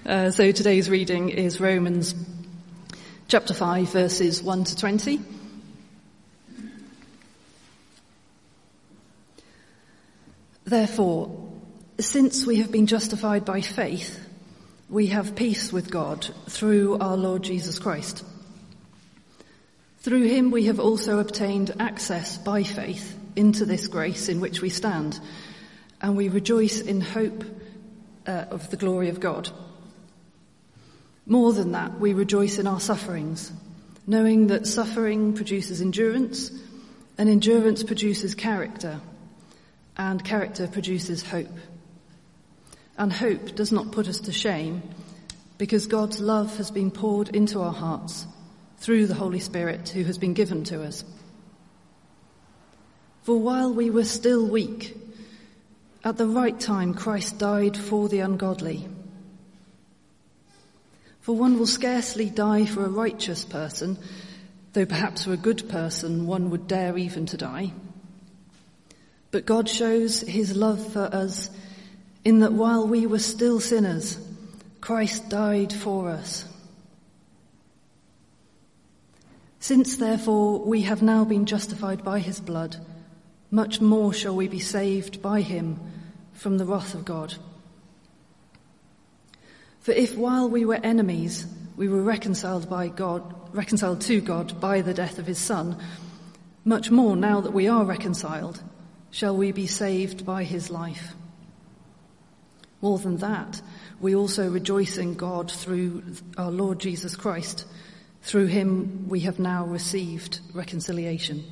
So today's reading is Romans chapter 5, verses 1 to 20. Therefore, since we have been justified by faith, we have peace with God through our Lord Jesus Christ. Through him we have also obtained access by faith into this grace in which we stand, and we rejoice in hope of the glory of God. More than that, we rejoice in our sufferings, knowing that suffering produces endurance, and endurance produces character, and character produces hope. And hope does not put us to shame, because God's love has been poured into our hearts through the Holy Spirit who has been given to us. For while we were still weak, at the right time Christ died for the ungodly. For one will scarcely die for a righteous person, though perhaps for a good person one would dare even to die. But God shows his love for us in that while we were still sinners, Christ died for us. Since therefore we have now been justified by his blood, much more shall we be saved by him from the wrath of God. For if while we were enemies, we were reconciled to God by the death of his Son, much more now that we are reconciled, shall we be saved by his life. More than that, we also rejoice in God through our Lord Jesus Christ. Through him we have now received reconciliation.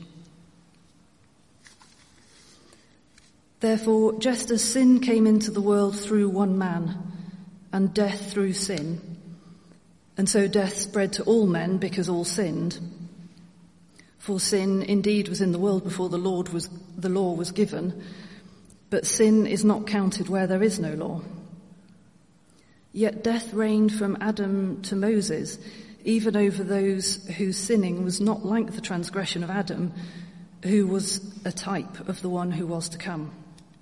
Therefore, just as sin came into the world through one man, and death through sin, and so death spread to all men because all sinned. For sin indeed was in the world before the law was given, but sin is not counted where there is no law. Yet death reigned from Adam to Moses, even over those whose sinning was not like the transgression of Adam, who was a type of the one who was to come.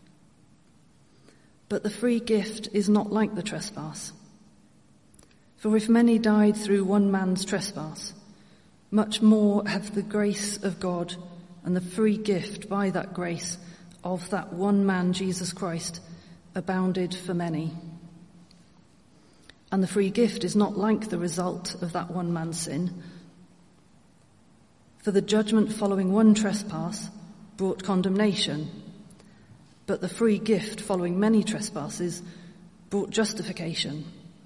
But the free gift is not like the trespass. For if many died through one man's trespass, much more have the grace of God and the free gift by that grace of that one man, Jesus Christ, abounded for many. And the free gift is not like the result of that one man's sin. For the judgment following one trespass brought condemnation, but the free gift following many trespasses brought justification.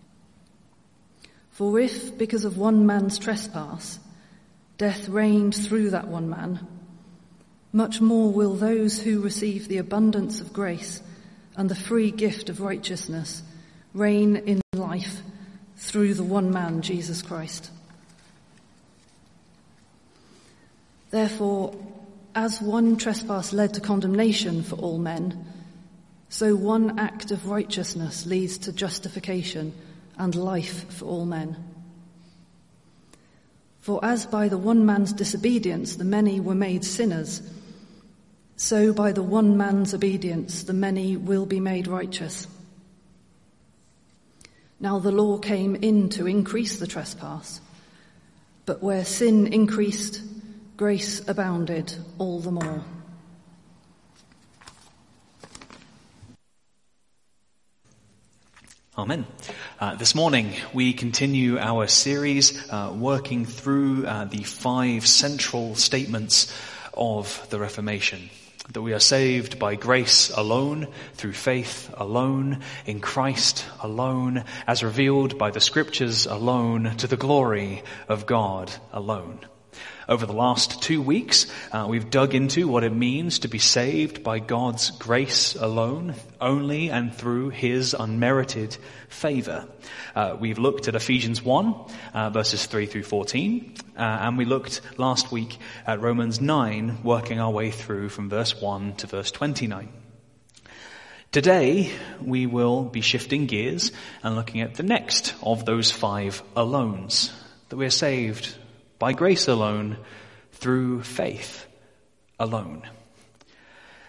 For if, because of one man's trespass, death reigned through that one man, much more will those who receive the abundance of grace and the free gift of righteousness reign in life through the one man, Jesus Christ. Therefore, as one trespass led to condemnation for all men, so one act of righteousness leads to justification and life for all men. For as by the one man's disobedience the many were made sinners, so by the one man's obedience the many will be made righteous. Now the law came in to increase the trespass, but where sin increased, grace abounded all the more. Amen. This morning we continue our series working through the 5 central statements of the Reformation. That we are saved by grace alone, through faith alone, in Christ alone, as revealed by the Scriptures alone, to the glory of God alone. Over the last 2 weeks, we've dug into what it means to be saved by God's grace alone, only and through his unmerited favor. We've looked at Ephesians 1, verses 3 through 14, and we looked last week at Romans 9, working our way through from verse 1 to verse 29. Today, we will be shifting gears and looking at the next of those 5 alones, that we are saved by grace alone, through faith alone.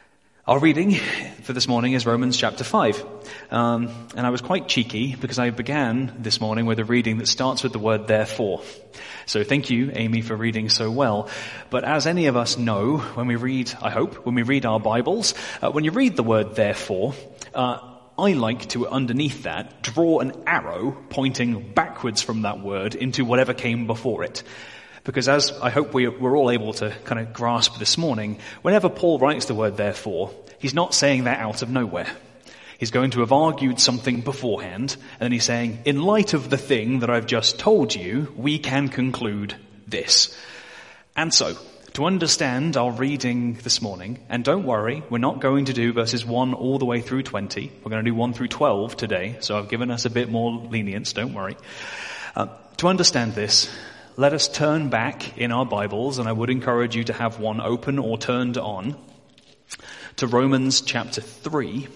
Our reading for this morning is Romans chapter 5. And I was quite cheeky because I began this morning with a reading that starts with the word therefore. So thank you, Amy, for reading so well. But as any of us know, when we read our Bibles, when you read the word therefore, I like to, underneath that, draw an arrow pointing backwards from that word into whatever came before it. Because as I hope we're all able to kind of grasp this morning, whenever Paul writes the word therefore, he's not saying that out of nowhere. He's going to have argued something beforehand, and then he's saying, in light of the thing that I've just told you, we can conclude this. And so, to understand our reading this morning, and don't worry, we're not going to do verses 1 all the way through 20. We're going to do 1 through 12 today, so I've given us a bit more lenience, don't worry. To understand this, let us turn back in our Bibles, and I would encourage you to have one open or turned on, to Romans chapter 3.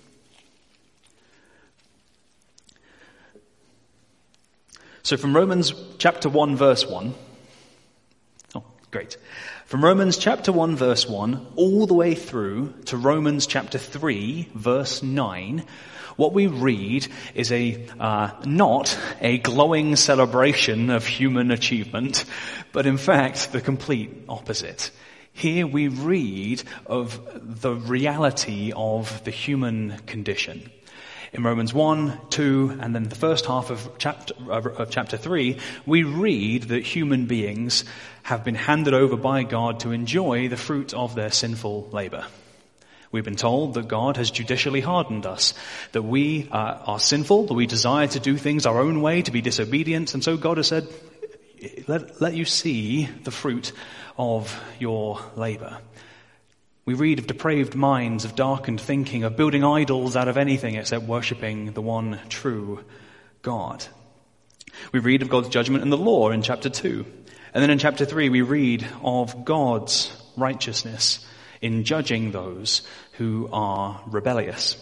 So from Romans chapter 1 verse 1, From Romans chapter 1 verse 1 all the way through to Romans chapter 3 verse 9, what we read is not a glowing celebration of human achievement, but in fact the complete opposite. Here we read of the reality of the human condition. In Romans 1, 2, and then the first half of chapter 3, we read that human beings have been handed over by God to enjoy the fruit of their sinful labor. We've been told that God has judicially hardened us, that we are sinful, that we desire to do things our own way, to be disobedient, and so God has said, let you see the fruit of your labor. We read of depraved minds, of darkened thinking, of building idols out of anything except worshipping the one true God. We read of God's judgment in the law in chapter 2. And then in chapter 3 we read of God's righteousness in judging those who are rebellious.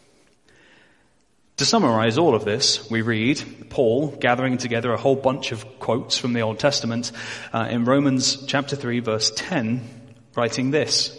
To summarize all of this, we read Paul gathering together a whole bunch of quotes from the Old Testament in Romans chapter 3 verse 10, writing this.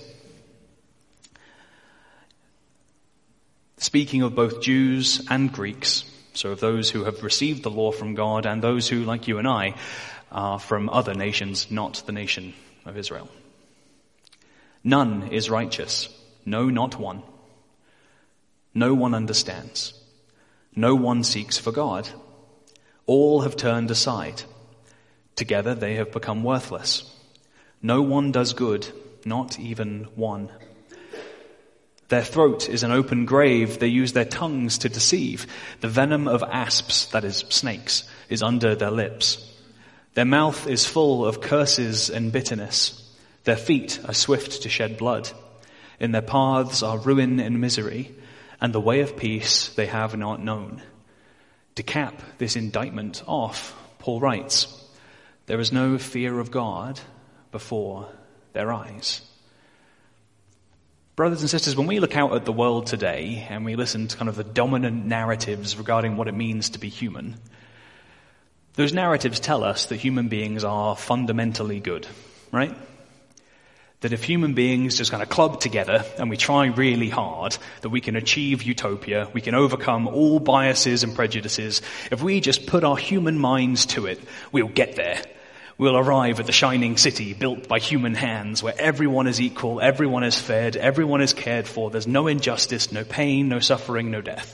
Speaking of both Jews and Greeks, so of those who have received the law from God and those who, like you and I, are from other nations, not the nation of Israel. None is righteous, no, not one. No one understands. No one seeks for God. All have turned aside. Together they have become worthless. No one does good, not even one. Their throat is an open grave. They use their tongues to deceive. The venom of asps, that is snakes, is under their lips. Their mouth is full of curses and bitterness. Their feet are swift to shed blood. In their paths are ruin and misery, and the way of peace they have not known. To cap this indictment off, Paul writes, there is no fear of God before their eyes. Brothers and sisters, when we look out at the world today and we listen to kind of the dominant narratives regarding what it means to be human, those narratives tell us that human beings are fundamentally good, right? That if human beings just kind of club together and we try really hard, that we can achieve utopia, we can overcome all biases and prejudices. If we just put our human minds to it, we'll get there. We'll arrive at the shining city built by human hands where everyone is equal, everyone is fed, everyone is cared for. There's no injustice, no pain, no suffering, no death.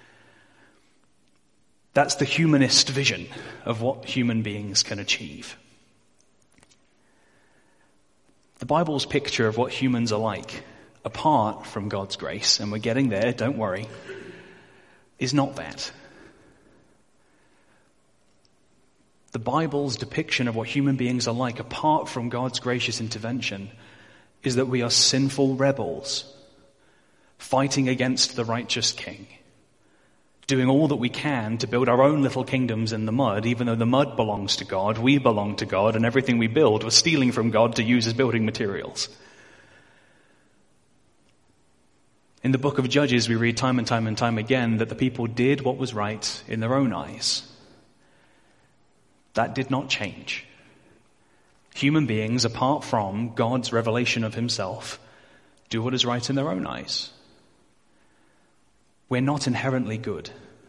That's the humanist vision of what human beings can achieve. The Bible's picture of what humans are like, apart from God's grace, and we're getting there, don't worry, is not that. The Bible's depiction of what human beings are like, apart from God's gracious intervention, is that we are sinful rebels, fighting against the righteous king, doing all that we can to build our own little kingdoms in the mud, even though the mud belongs to God, we belong to God, and everything we build we're stealing from God to use as building materials. In the book of Judges, we read time and time again that the people did what was right in their own eyes. That did not change. Human beings, apart from God's revelation of himself, do what is right in their own eyes. We're not inherently good.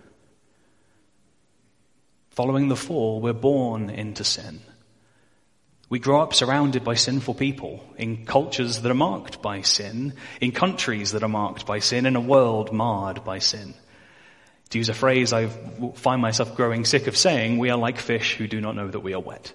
Following the fall, we're born into sin. We grow up surrounded by sinful people in cultures that are marked by sin, in countries that are marked by sin, in a world marred by sin. To use a phrase I find myself growing sick of saying, we are like fish who do not know that we are wet.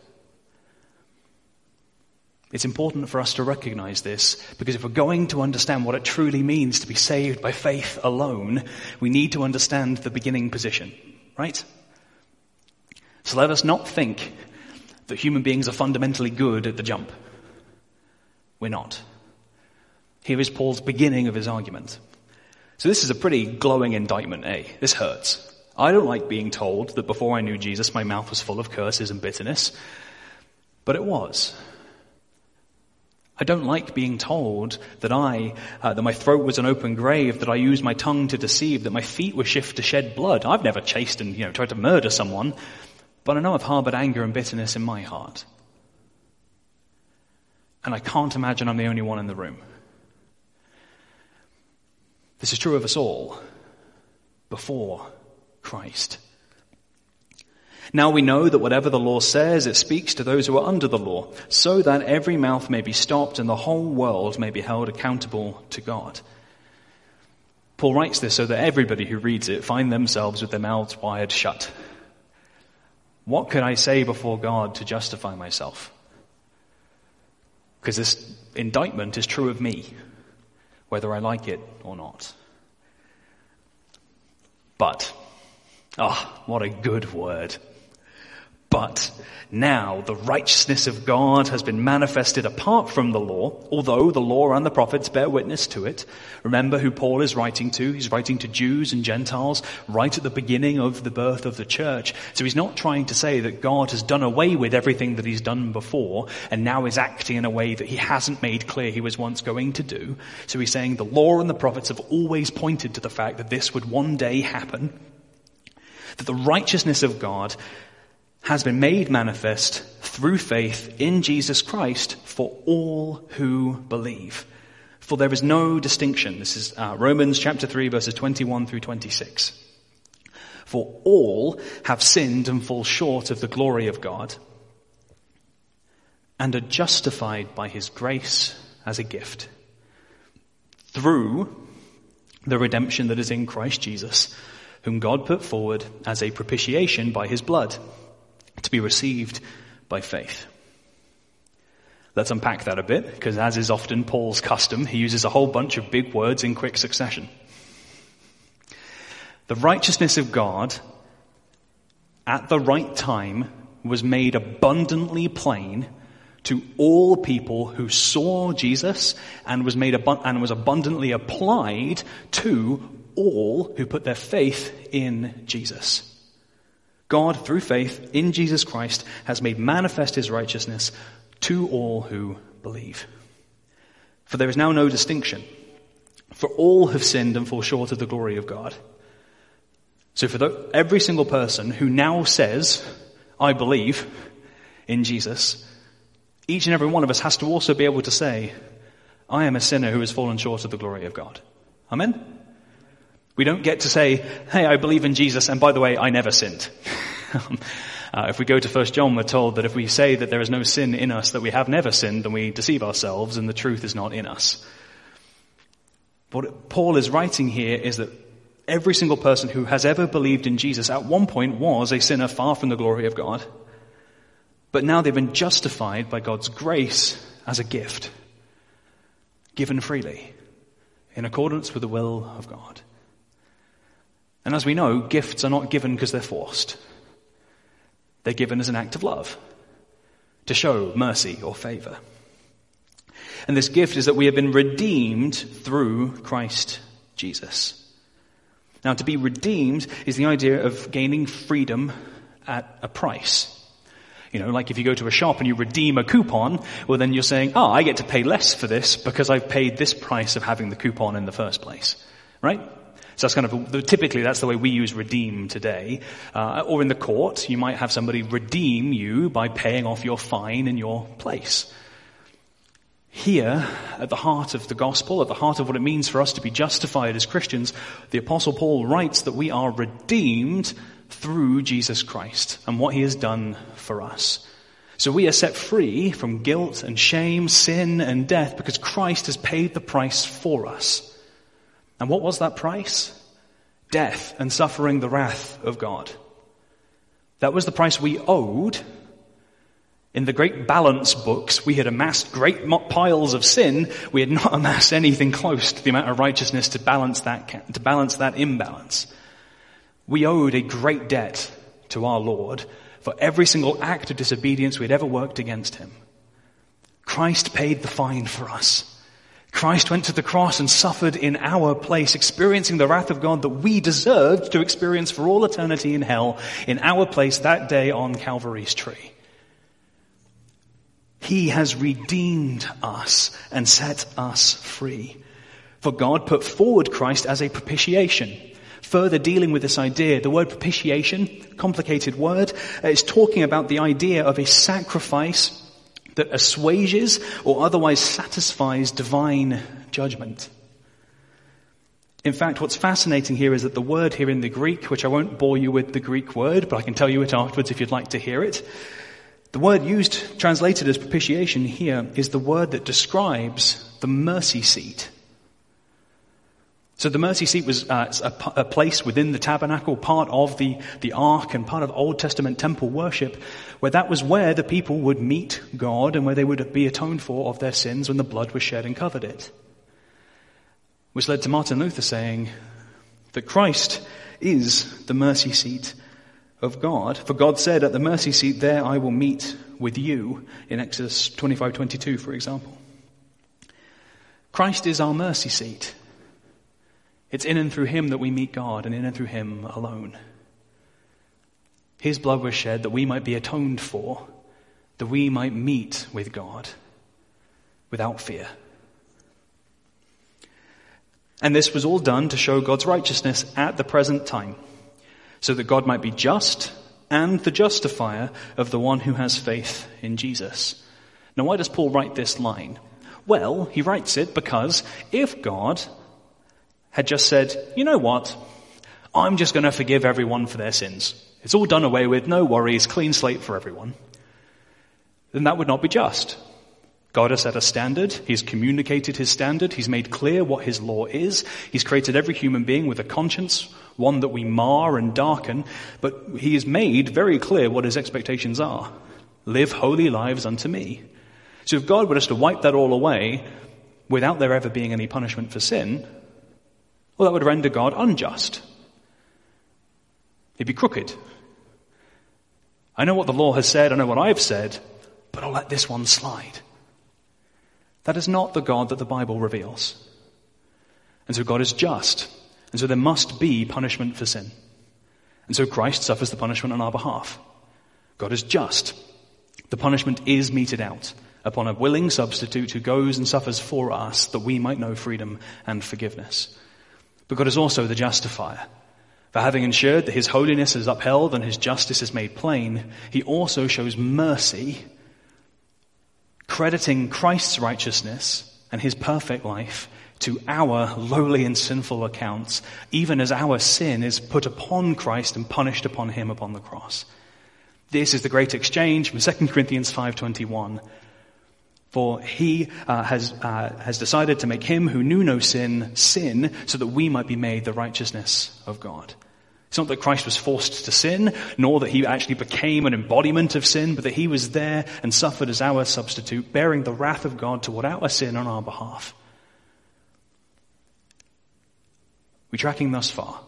It's important for us to recognize this, because if we're going to understand what it truly means to be saved by faith alone, we need to understand the beginning position, right? So let us not think that human beings are fundamentally good at the jump. We're not. Here is Paul's beginning of his argument. So this is a pretty glowing indictment, eh? This hurts. I don't like being told that before I knew Jesus, my mouth was full of curses and bitterness. But it was. I don't like being told that that my throat was an open grave, that I used my tongue to deceive, that my feet were shift to shed blood. I've never chased and, tried to murder someone. But I know I've harbored anger and bitterness in my heart. And I can't imagine I'm the only one in the room. This is true of us all before Christ. Now we know that whatever the law says, it speaks to those who are under the law, so that every mouth may be stopped and the whole world may be held accountable to God. Paul writes this so that everybody who reads it find themselves with their mouths wired shut. What could I say before God to justify myself? Because this indictment is true of me, whether I like it or not. But, what a good word. But now the righteousness of God has been manifested apart from the law, although the law and the prophets bear witness to it. Remember who Paul is writing to. He's writing to Jews and Gentiles right at the beginning of the birth of the church. So he's not trying to say that God has done away with everything that he's done before and now is acting in a way that he hasn't made clear he was once going to do. So he's saying the law and the prophets have always pointed to the fact that this would one day happen, that the righteousness of God has been made manifest through faith in Jesus Christ for all who believe. For there is no distinction. This is Romans chapter 3, verses 21 through 26. For all have sinned and fall short of the glory of God, and are justified by his grace as a gift, through the redemption that is in Christ Jesus, whom God put forward as a propitiation by his blood, to be received by faith. Let's unpack that a bit, because as is often Paul's custom, he uses a whole bunch of big words in quick succession. The righteousness of God at the right time was made abundantly plain to all people who saw Jesus, and was abundantly applied to all who put their faith in Jesus. God, through faith in Jesus Christ, has made manifest his righteousness to all who believe. For there is now no distinction, for all have sinned and fall short of the glory of God. So for every single person who now says, I believe in Jesus, each and every one of us has to also be able to say, I am a sinner who has fallen short of the glory of God. Amen? We don't get to say, hey, I believe in Jesus, and by the way, I never sinned. If we go to 1 John, we're told that if we say that there is no sin in us, that we have never sinned, then we deceive ourselves and the truth is not in us. What Paul is writing here is that every single person who has ever believed in Jesus at one point was a sinner far from the glory of God. But now they've been justified by God's grace as a gift, given freely, in accordance with the will of God. And as we know, gifts are not given because they're forced. They're given as an act of love, to show mercy or favor. And this gift is that we have been redeemed through Christ Jesus. Now, to be redeemed is the idea of gaining freedom at a price. Like if you go to a shop and you redeem a coupon, well then you're saying, I get to pay less for this because I've paid this price of having the coupon in the first place. Right? So that's typically that's the way we use redeem today. Or in the court, you might have somebody redeem you by paying off your fine in your place. Here, at the heart of the gospel, at the heart of what it means for us to be justified as Christians, the Apostle Paul writes that we are redeemed through Jesus Christ and what he has done for us. So we are set free from guilt and shame, sin and death because Christ has paid the price for us. And what was that price? Death and suffering the wrath of God. That was the price we owed. In the great balance books, we had amassed great piles of sin. We had not amassed anything close to the amount of righteousness to balance that imbalance. We owed a great debt to our Lord for every single act of disobedience we had ever worked against him. Christ paid the fine for us. Christ went to the cross and suffered in our place, experiencing the wrath of God that we deserved to experience for all eternity in hell in our place that day on Calvary's tree. He has redeemed us and set us free. For God put forward Christ as a propitiation. Further dealing with this idea, the word propitiation, complicated word, is talking about the idea of a sacrifice that assuages or otherwise satisfies divine judgment. In fact, what's fascinating here is that the word here in the Greek, which I won't bore you with the Greek word, but I can tell you it afterwards if you'd like to hear it. The word used, translated as propitiation here, is the word that describes the mercy seat. So the mercy seat was a place within the tabernacle, part of the ark and part of Old Testament temple worship, where that was where the people would meet God and where they would be atoned for of their sins when the blood was shed and covered it. Which led to Martin Luther saying that Christ is the mercy seat of God. For God said, at the mercy seat there I will meet with you, in Exodus 25:22, for example. Christ is our mercy seat. It's in and through him that we meet God, and in and through him alone. His blood was shed that we might be atoned for, that we might meet with God without fear. And this was all done to show God's righteousness at the present time, so that God might be just and the justifier of the one who has faith in Jesus. Now, why does Paul write this line? Well, he writes it because if God had just said, you know what, I'm just going to forgive everyone for their sins. It's all done away with, no worries, clean slate for everyone. Then that would not be just. God has set a standard. He's communicated his standard. He's made clear what his law is. He's created every human being with a conscience, one that we mar and darken, but he has made very clear what his expectations are. Live holy lives unto me. So if God were just to wipe that all away without there ever being any punishment for sin, well, that would render God unjust. He'd be crooked. I know what the law has said, I know what I've said, but I'll let this one slide. That is not the God that the Bible reveals. And so God is just. And so there must be punishment for sin. And so Christ suffers the punishment on our behalf. God is just. The punishment is meted out upon a willing substitute who goes and suffers for us that we might know freedom and forgiveness. But God is also the justifier. For having ensured that his holiness is upheld and his justice is made plain, he also shows mercy, crediting Christ's righteousness and his perfect life to our lowly and sinful accounts, even as our sin is put upon Christ and punished upon him upon the cross. This is the great exchange from 2 Corinthians 5:21. For he has decided to make him who knew no sin, sin, so that we might be made the righteousness of God. It's not that Christ was forced to sin, nor that he actually became an embodiment of sin, but that he was there and suffered as our substitute, bearing the wrath of God toward our sin on our behalf. We tracking thus far?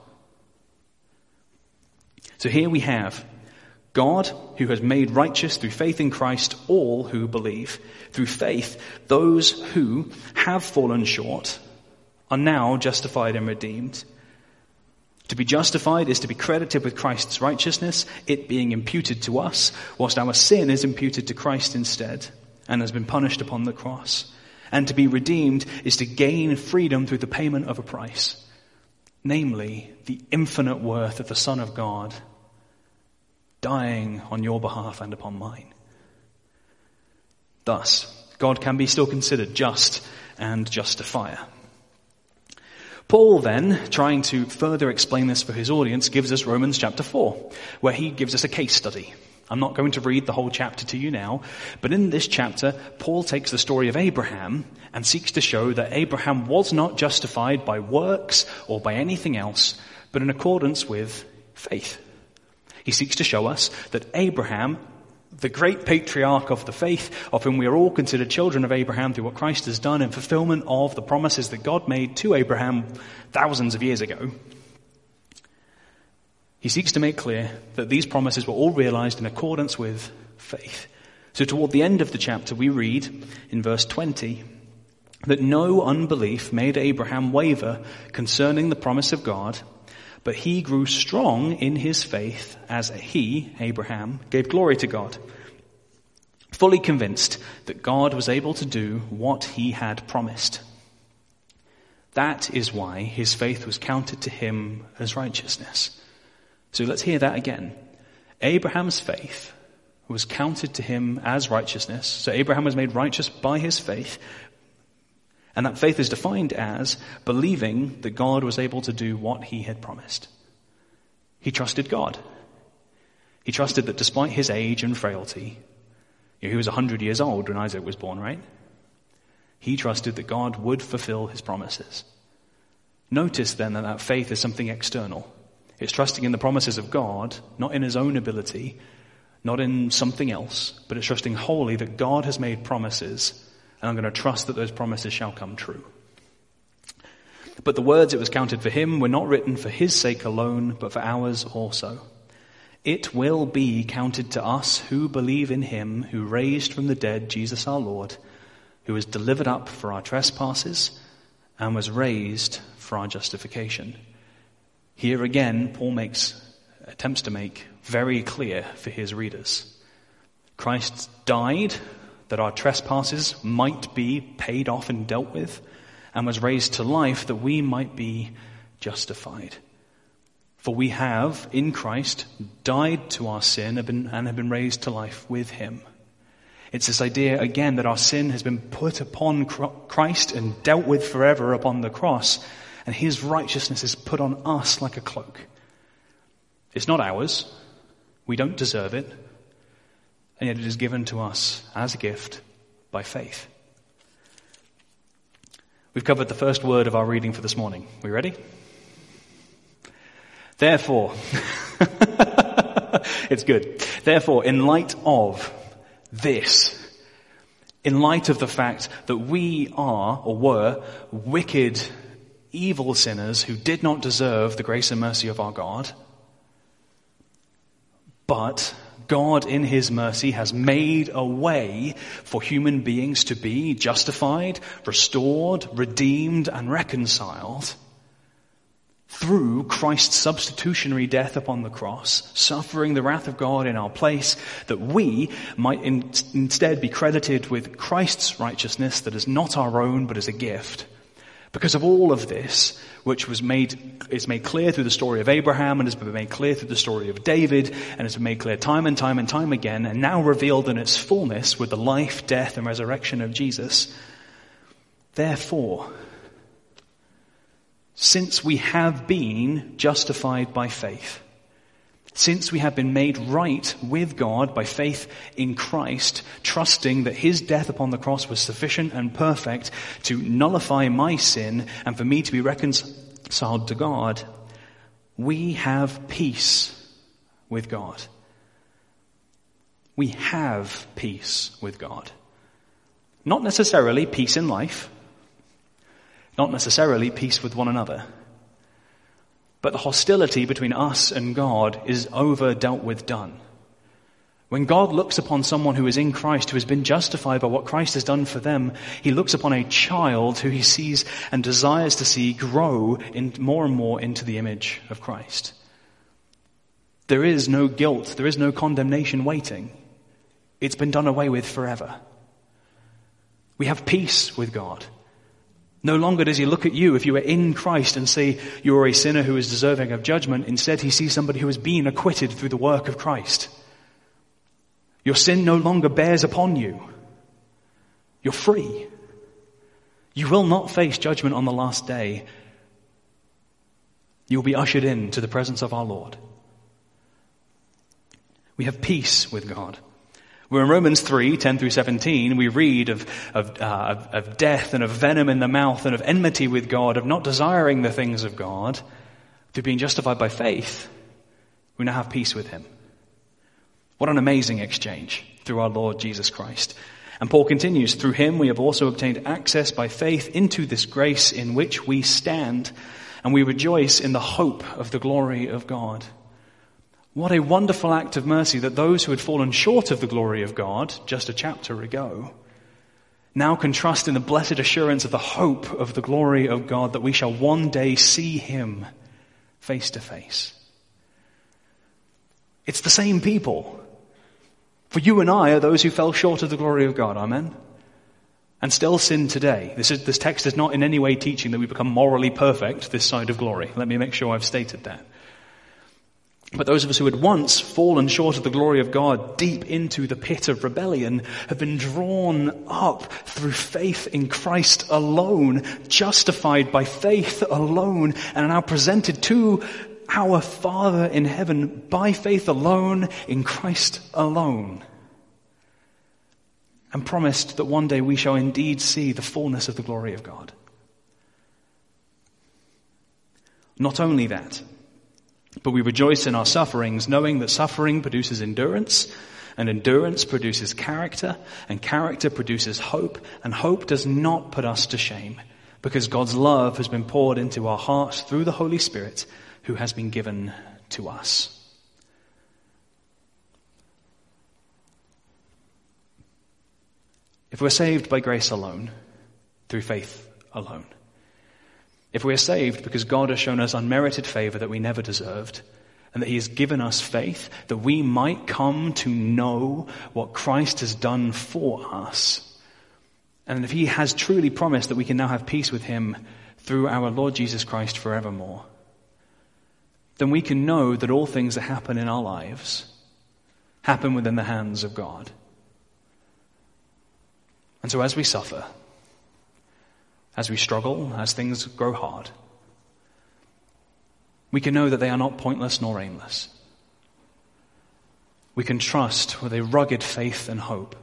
So here we have God, who has made righteous through faith in Christ all who believe. Through faith, those who have fallen short are now justified and redeemed. To be justified is to be credited with Christ's righteousness, it being imputed to us, whilst our sin is imputed to Christ instead and has been punished upon the cross. And to be redeemed is to gain freedom through the payment of a price, namely the infinite worth of the Son of God dying on your behalf and upon mine. Thus, God can be still considered just and justifier. Paul then, trying to further explain this for his audience, gives us Romans chapter 4, where he gives us a case study. I'm not going to read the whole chapter to you now, but in this chapter, Paul takes the story of Abraham and seeks to show that Abraham was not justified by works or by anything else, but in accordance with faith. He seeks to show us that Abraham, the great patriarch of the faith, of whom we are all considered children of Abraham through what Christ has done in fulfillment of the promises that God made to Abraham thousands of years ago, he seeks to make clear that these promises were all realized in accordance with faith. So toward the end of the chapter, we read in verse 20 that no unbelief made Abraham waver concerning the promise of God, but he grew strong in his faith as he, Abraham, gave glory to God, fully convinced that God was able to do what he had promised. That is why his faith was counted to him as righteousness. So let's hear that again. Abraham's faith was counted to him as righteousness. So Abraham was made righteous by his faith. And that faith is defined as believing that God was able to do what he had promised. He trusted God. He trusted that despite his age and frailty, he was 100 years old when Isaac was born, right? He trusted that God would fulfill his promises. Notice then that faith is something external. It's trusting in the promises of God, not in his own ability, not in something else, but it's trusting wholly that God has made promises, and I'm going to trust that those promises shall come true. But the words it was counted for him were not written for his sake alone, but for ours also. It will be counted to us who believe in him who raised from the dead Jesus our Lord, who was delivered up for our trespasses and was raised for our justification. Here again, Paul attempts to make very clear for his readers. Christ died that our trespasses might be paid off and dealt with, and was raised to life that we might be justified. For we have, in Christ, died to our sin and have been raised to life with him. It's this idea, again, that our sin has been put upon Christ and dealt with forever upon the cross, and his righteousness is put on us like a cloak. It's not ours. We don't deserve it. And yet it is given to us as a gift by faith. We've covered the first word of our reading for this morning. We ready? Therefore, it's good. Therefore, in light of this, in light of the fact that we are or were wicked, evil sinners who did not deserve the grace and mercy of our God, but God in his mercy has made a way for human beings to be justified, restored, redeemed, and reconciled through Christ's substitutionary death upon the cross, suffering the wrath of God in our place, that we might instead be credited with Christ's righteousness that is not our own but is a gift. Because of all of this, which is made clear through the story of Abraham and has been made clear through the story of David and has been made clear time and time and time again, and now revealed in its fullness with the life, death, and resurrection of Jesus. Therefore, since we have been justified by faith, since we have been made right with God by faith in Christ, trusting that his death upon the cross was sufficient and perfect to nullify my sin and for me to be reconciled to God, we have peace with God. We have peace with God. Not necessarily peace in life, not necessarily peace with one another. But the hostility between us and God is over, dealt with, done. When God looks upon someone who is in Christ, who has been justified by what Christ has done for them, he looks upon a child who he sees and desires to see grow in more and more into the image of Christ. There is no guilt, there is no condemnation waiting. It's been done away with forever. We have peace with God. No longer does he look at you if you are in Christ and say you are a sinner who is deserving of judgment. Instead, he sees somebody who has been acquitted through the work of Christ. Your sin no longer bears upon you. You're free. You will not face judgment on the last day. You will be ushered into the presence of our Lord. We have peace with God. We're in Romans 3, 10 through 17, we read of death and of venom in the mouth and of enmity with God, of not desiring the things of God. Through being justified by faith, we now have peace with him. What an amazing exchange through our Lord Jesus Christ. And Paul continues, through him we have also obtained access by faith into this grace in which we stand, and we rejoice in the hope of the glory of God. What a wonderful act of mercy that those who had fallen short of the glory of God just a chapter ago now can trust in the blessed assurance of the hope of the glory of God, that we shall one day see him face to face. It's the same people. For you and I are those who fell short of the glory of God, amen? And still sin today. This text is not in any way teaching that we become morally perfect this side of glory. Let me make sure I've stated that. But those of us who had once fallen short of the glory of God deep into the pit of rebellion have been drawn up through faith in Christ alone, justified by faith alone, and are now presented to our Father in heaven by faith alone, in Christ alone. And promised that one day we shall indeed see the fullness of the glory of God. Not only that, but we rejoice in our sufferings, knowing that suffering produces endurance, and endurance produces character, and character produces hope, and hope does not put us to shame, because God's love has been poured into our hearts through the Holy Spirit, who has been given to us. If we're saved by grace alone, through faith alone, if we are saved because God has shown us unmerited favor that we never deserved, and that he has given us faith that we might come to know what Christ has done for us, and if he has truly promised that we can now have peace with him through our Lord Jesus Christ forevermore, then we can know that all things that happen in our lives happen within the hands of God. And so as we suffer, as we struggle, as things grow hard, we can know that they are not pointless nor aimless. We can trust with a rugged faith and hope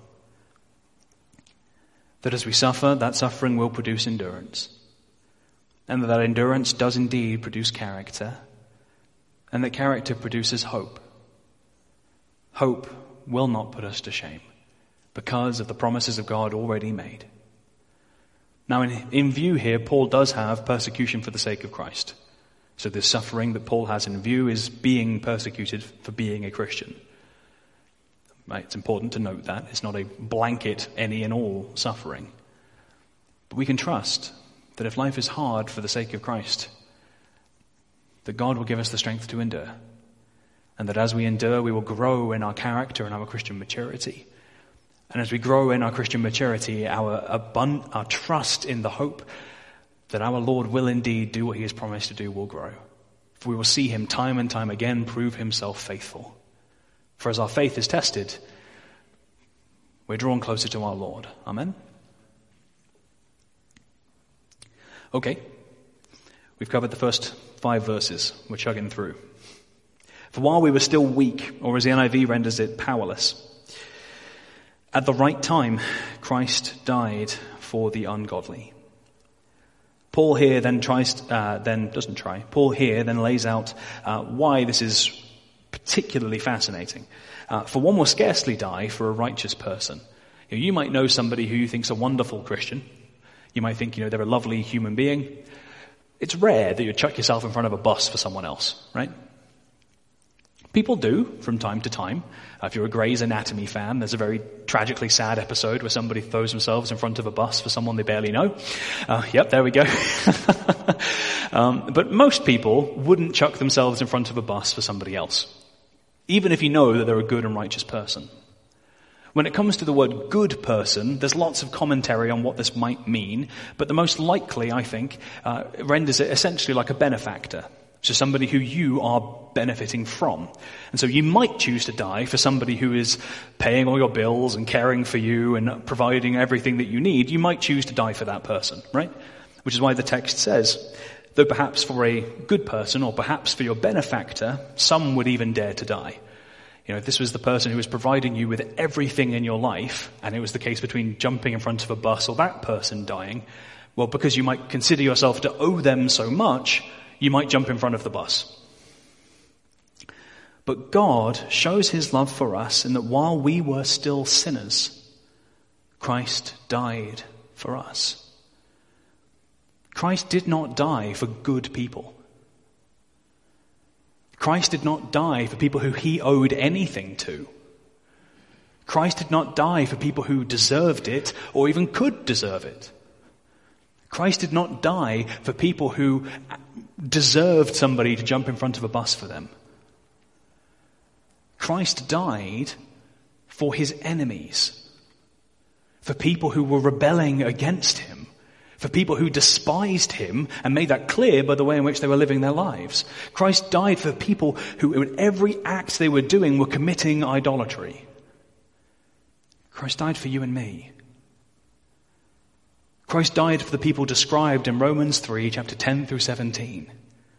that as we suffer, that suffering will produce endurance, and that endurance does indeed produce character, and that character produces hope. Hope will not put us to shame because of the promises of God already made. Now, in view here, Paul does have persecution for the sake of Christ. So this suffering that Paul has in view is being persecuted for being a Christian. Right? It's important to note that. It's not a blanket, any and all suffering. But we can trust that if life is hard for the sake of Christ, that God will give us the strength to endure. And that as we endure, we will grow in our character and our Christian maturity. And as we grow in our Christian maturity, our trust in the hope that our Lord will indeed do what he has promised to do will grow. For we will see him time and time again prove himself faithful. For as our faith is tested, we're drawn closer to our Lord. Amen? Okay, we've covered the first 5 verses. We're chugging through. For while we were still weak, or as the NIV renders it, powerless, at the right time, Christ died for the ungodly. Paul here then Paul here then lays out why this is particularly fascinating. For one will scarcely die for a righteous person. You might know somebody who you think's a wonderful Christian. You might think, they're a lovely human being. It's rare that you chuck yourself in front of a bus for someone else, right? People do from time to time. If you're a Grey's Anatomy fan, there's a very tragically sad episode where somebody throws themselves in front of a bus for someone they barely know. Yep, there we go. But most people wouldn't chuck themselves in front of a bus for somebody else, even if you know that they're a good and righteous person. When it comes to the word good person, there's lots of commentary on what this might mean, but the most likely, I think, renders it essentially like a benefactor. So somebody who you are benefiting from. And so you might choose to die for somebody who is paying all your bills and caring for you and providing everything that you need. You might choose to die for that person, right? Which is why the text says, though perhaps for a good person or perhaps for your benefactor, some would even dare to die. You know, if this was the person who was providing you with everything in your life, and it was the case between jumping in front of a bus or that person dying, well, because you might consider yourself to owe them so much, you might jump in front of the bus. But God shows his love for us in that while we were still sinners, Christ died for us. Christ did not die for good people. Christ did not die for people who he owed anything to. Christ did not die for people who deserved it or even could deserve it. Christ did not die for people who deserved somebody to jump in front of a bus for them. Christ died for his enemies, for people who were rebelling against him, for people who despised him and made that clear by the way in which they were living their lives. Christ died for people who in every act they were doing were committing idolatry. Christ died for you and me. Christ died for the people described in Romans 3, chapter 10 through 17.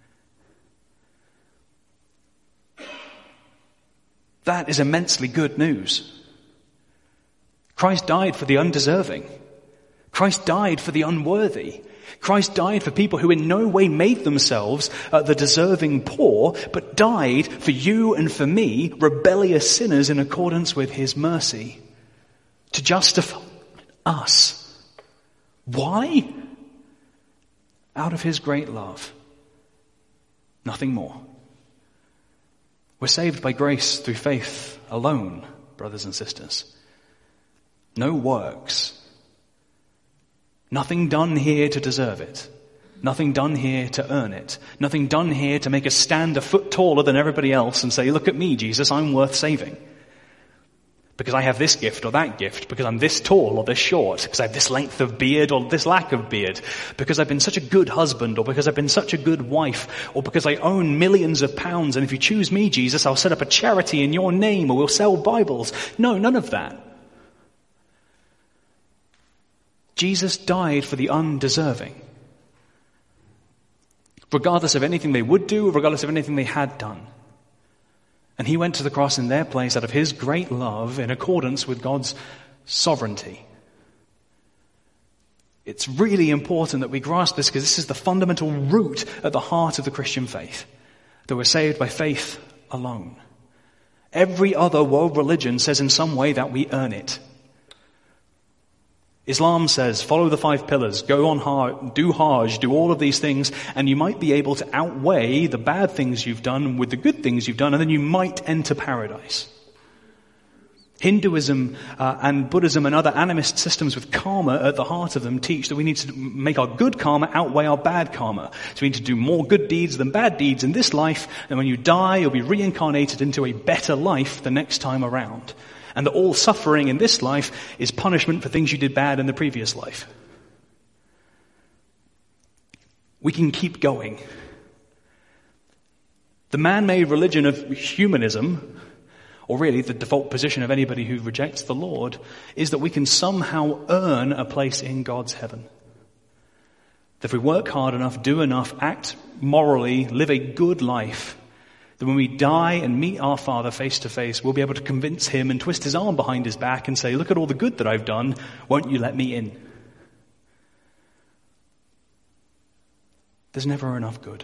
That is immensely good news. Christ died for the undeserving. Christ died for the unworthy. Christ died for people who in no way made themselves the deserving poor, but died for you and for me, rebellious sinners, in accordance with his mercy, to justify us. Why? Out of his great love. Nothing more. We're saved by grace through faith alone, brothers and sisters. No works. Nothing done here to deserve it. Nothing done here to earn it. Nothing done here to make us stand a foot taller than everybody else and say, look at me, Jesus, I'm worth saving. Because I have this gift or that gift, because I'm this tall or this short, because I have this length of beard or this lack of beard, because I've been such a good husband, or because I've been such a good wife, or because I own millions of pounds, and if you choose me, Jesus, I'll set up a charity in your name, or we'll sell Bibles. No, none of that. Jesus died for the undeserving. Regardless of anything they would do, regardless of anything they had done. And he went to the cross in their place out of his great love in accordance with God's sovereignty. It's really important that we grasp this because this is the fundamental root at the heart of the Christian faith. That we're saved by faith alone. Every other world religion says in some way that we earn it. Islam says, follow the 5 pillars, go on hard, do Hajj, do all of these things, and you might be able to outweigh the bad things you've done with the good things you've done, and then you might enter paradise. Hinduism and Buddhism and other animist systems with karma at the heart of them teach that we need to make our good karma outweigh our bad karma. So we need to do more good deeds than bad deeds in this life, and when you die, you'll be reincarnated into a better life the next time around. And that all suffering in this life is punishment for things you did bad in the previous life. We can keep going. The man-made religion of humanism, or really the default position of anybody who rejects the Lord, is that we can somehow earn a place in God's heaven. That if we work hard enough, do enough, act morally, live a good life, that when we die and meet our Father face to face, we'll be able to convince him and twist his arm behind his back and say, look at all the good that I've done, won't you let me in? There's never enough good.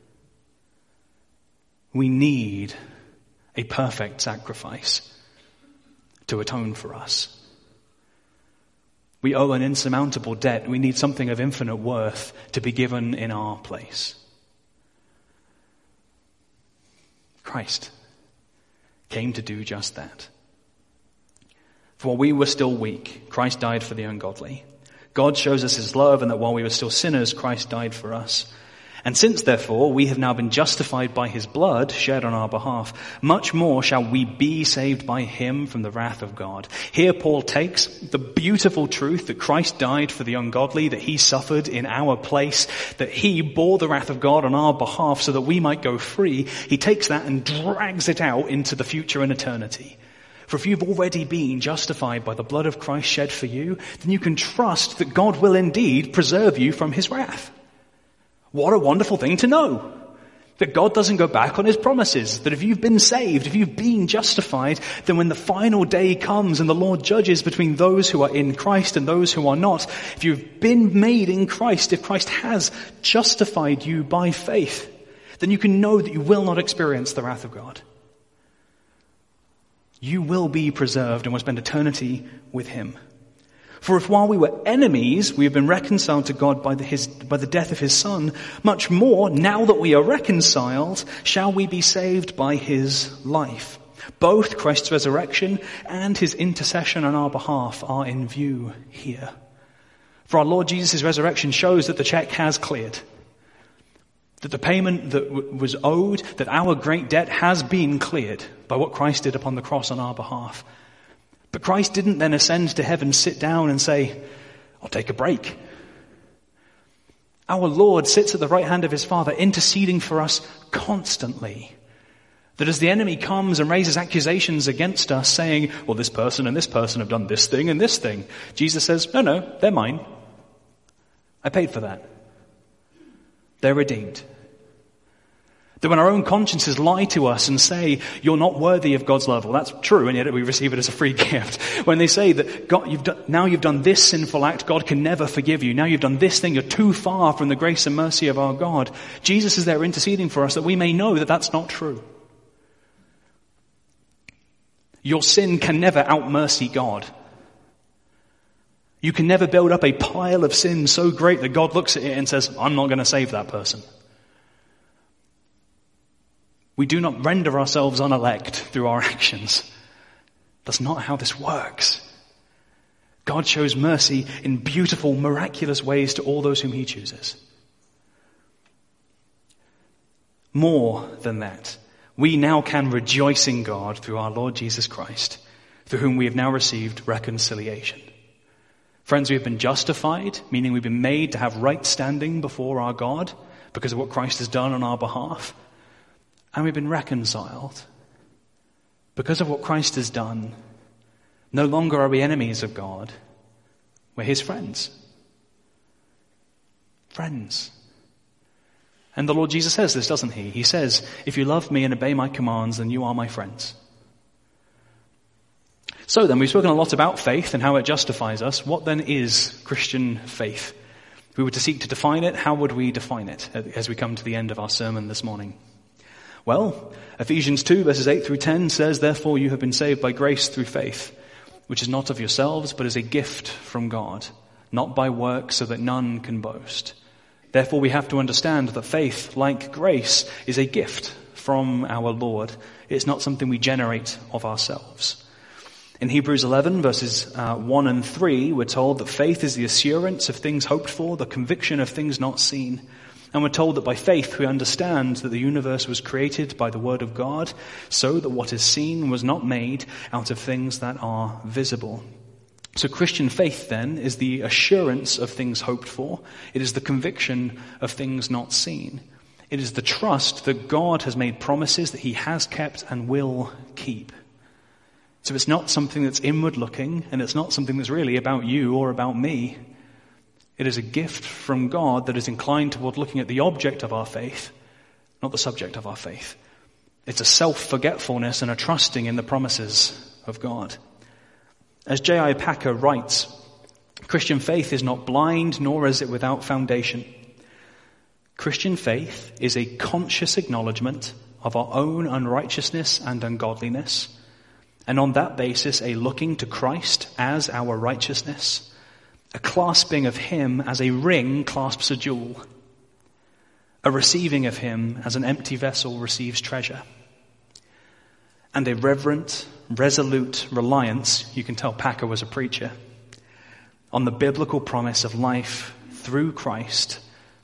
We need a perfect sacrifice to atone for us. We owe an insurmountable debt. We need something of infinite worth to be given in our place. Christ came to do just that. For while we were still weak, Christ died for the ungodly. God shows us his love, and that while we were still sinners, Christ died for us. And since, therefore, we have now been justified by his blood shed on our behalf, much more shall we be saved by him from the wrath of God. Here Paul takes the beautiful truth that Christ died for the ungodly, that he suffered in our place, that he bore the wrath of God on our behalf so that we might go free. He takes that and drags it out into the future and eternity. For if you've already been justified by the blood of Christ shed for you, then you can trust that God will indeed preserve you from his wrath. What a wonderful thing to know. That God doesn't go back on his promises. That if you've been saved, if you've been justified, then when the final day comes and the Lord judges between those who are in Christ and those who are not, if you've been made in Christ, if Christ has justified you by faith, then you can know that you will not experience the wrath of God. You will be preserved and will spend eternity with him. For if while we were enemies, we have been reconciled to God by the death of his Son, much more, now that we are reconciled, shall we be saved by his life. Both Christ's resurrection and his intercession on our behalf are in view here. For our Lord Jesus' resurrection shows that the check has cleared. That the payment that was owed, that our great debt has been cleared by what Christ did upon the cross on our behalf. But Christ didn't then ascend to heaven, sit down and say, I'll take a break. Our Lord sits at the right hand of his Father, interceding for us constantly. That as the enemy comes and raises accusations against us, saying, well, this person and this person have done this thing and this thing, Jesus says, no, they're mine. I paid for that. They're redeemed. That when our own consciences lie to us and say, you're not worthy of God's love, well, that's true, and yet we receive it as a free gift. When they say that God, you've done this sinful act, God can never forgive you. Now you've done this thing, you're too far from the grace and mercy of our God. Jesus is there interceding for us that we may know that that's not true. Your sin can never out-mercy God. You can never build up a pile of sin so great that God looks at it and says, I'm not going to save that person. We do not render ourselves unelect through our actions. That's not how this works. God shows mercy in beautiful, miraculous ways to all those whom he chooses. More than that, we now can rejoice in God through our Lord Jesus Christ, through whom we have now received reconciliation. Friends, we have been justified, meaning we've been made to have right standing before our God because of what Christ has done on our behalf. And we've been reconciled because of what Christ has done. No longer are we enemies of God. We're his friends. Friends. And the Lord Jesus says this, doesn't he? He says, if you love me and obey my commands, then you are my friends. So then, we've spoken a lot about faith and how it justifies us. What then is Christian faith? If we were to seek to define it, how would we define it as we come to the end of our sermon this morning? Well, Ephesians 2 verses 8 through 10 says, therefore you have been saved by grace through faith, which is not of yourselves, but is a gift from God, not by works, so that none can boast. Therefore we have to understand that faith, like grace, is a gift from our Lord. It's not something we generate of ourselves. In Hebrews 11 verses 1 and 3, we're told that faith is the assurance of things hoped for, the conviction of things not seen. And we're told that by faith we understand that the universe was created by the word of God, so that what is seen was not made out of things that are visible. So Christian faith then is the assurance of things hoped for. It is the conviction of things not seen. It is the trust that God has made promises that he has kept and will keep. So it's not something that's inward looking, and it's not something that's really about you or about me. It is a gift from God that is inclined toward looking at the object of our faith, not the subject of our faith. It's a self-forgetfulness and a trusting in the promises of God. As J.I. Packer writes, Christian faith is not blind, nor is it without foundation. Christian faith is a conscious acknowledgement of our own unrighteousness and ungodliness, and on that basis a looking to Christ as our righteousness, a clasping of him as a ring clasps a jewel, a receiving of him as an empty vessel receives treasure, and a reverent, resolute reliance, you can tell Packer was a preacher, on the biblical promise of life through Christ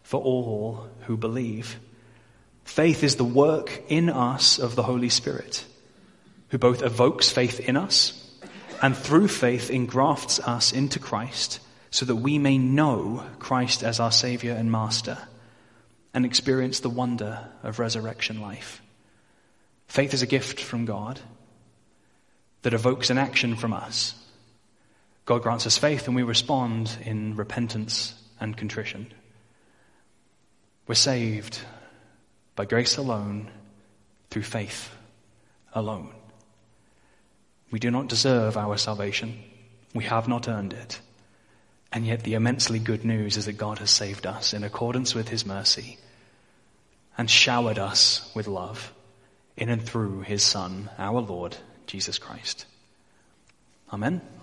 for all who believe. Faith is the work in us of the Holy Spirit, who both evokes faith in us and through faith engrafts us into Christ so that we may know Christ as our Savior and Master and experience the wonder of resurrection life. Faith is a gift from God that evokes an action from us. God grants us faith and we respond in repentance and contrition. We're saved by grace alone, through faith alone. We do not deserve our salvation. We have not earned it. And yet the immensely good news is that God has saved us in accordance with his mercy and showered us with love in and through his Son, our Lord, Jesus Christ. Amen.